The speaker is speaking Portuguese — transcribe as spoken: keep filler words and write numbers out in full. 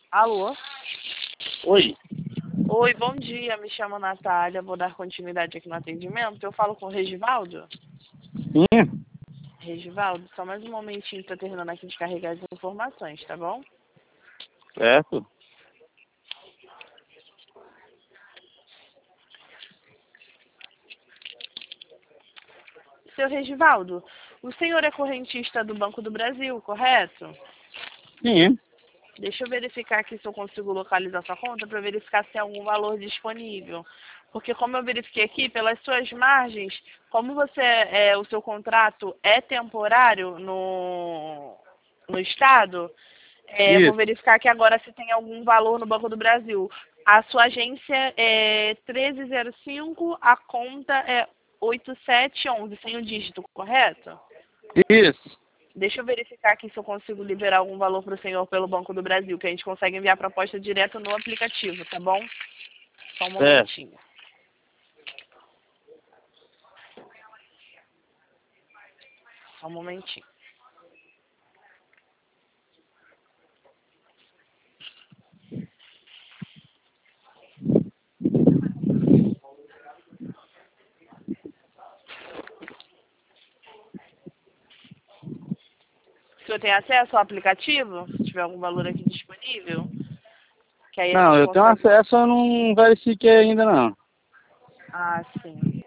Alô? Oi. Oi, bom dia. Me chamo Natália. Vou dar continuidade aqui no atendimento. Eu falo com o Regivaldo? Sim. Regivaldo, só mais um momentinho para terminando aqui de carregar as informações, tá bom? Certo. Seu Regivaldo, o senhor é correntista do Banco do Brasil, correto? Sim. Deixa eu verificar aqui se eu consigo localizar sua conta para verificar se tem algum valor disponível. Porque como eu verifiquei aqui, pelas suas margens, como você é, o seu contrato é temporário no, no estado, é, eu vou Isso. verificar aqui agora se tem algum valor no Banco do Brasil. A sua agência é treze zero cinco, a conta é oito sete um um, sem o dígito, correto? Isso. Deixa eu verificar aqui se eu consigo liberar algum valor para o senhor pelo Banco do Brasil, que a gente consegue enviar a proposta direto no aplicativo, tá bom? Só um Certo. momentinho. Só um momentinho. O senhor tem acesso ao aplicativo? Se tiver algum valor aqui disponível? Que aí a Não, gente eu tenho consegue... acesso, eu não verifiquei ainda não. Ah, sim.